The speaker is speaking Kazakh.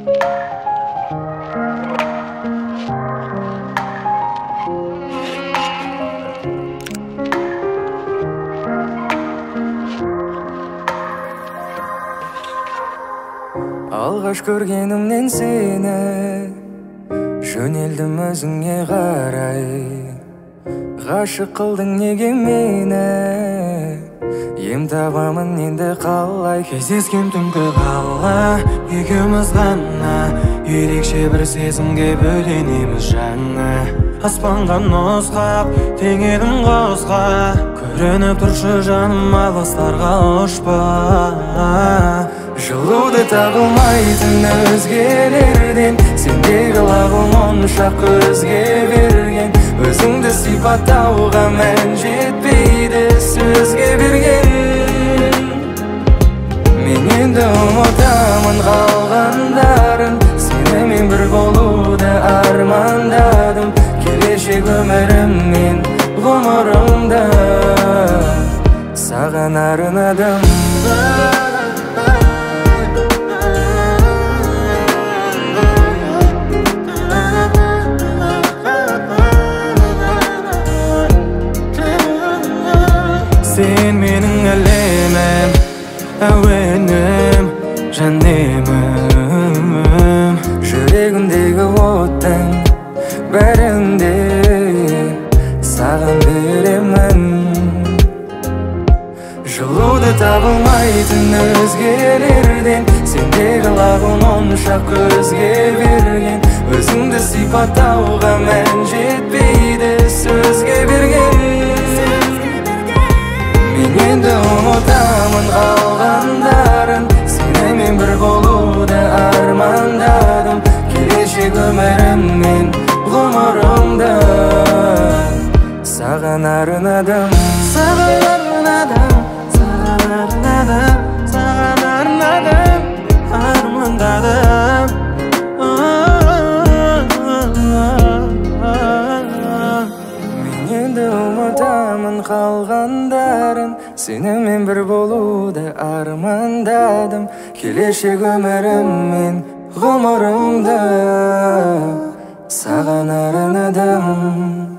Алғаш көргенімнен сені жөнелдім өзіңе қарай. Ғашық қылдың неге мені, ем табамын енді қалай. Кездескен түнгі қала екеуміз ғана, ерекше бір сезімге бөленеміз жаңа. Аспанға нұсқап теңедің қосқа, көрініп тұршы жаным алыстарға ұшпа. Жылуды табылмайтын өзгелерден, сендегі лағыл монша көзге берген. Өзіңді сипаттауға мән жетпейді сөзге берген. Мен енді ұмытамын қалғандарын, сенімен бір болуды армандадым. Келешек өміріммен ғұмырымда саған арнадым. Сен менің әлемім, әуенім, жанемім. Жүрегімдегі оттың бәрінде саған беремін. Жылуды табылмайтын өзгелерден, сендегі лағыл монша көзге берген. Өзіңді сипаттауға мән жетпейді сөзге берген. Мен енді ұмытамын қалғандарын, сенімен бір болуды армандадым. Келешек өміріммен ғұмырымда саған арнадым. Саған арнадым, саған арнадым, саған арнадым, армандадым. Мен енді ұмытамын қалғандарын, сенімен бір болуды армандадым. Келешек өміріммен ғұмырымда саған арнадым.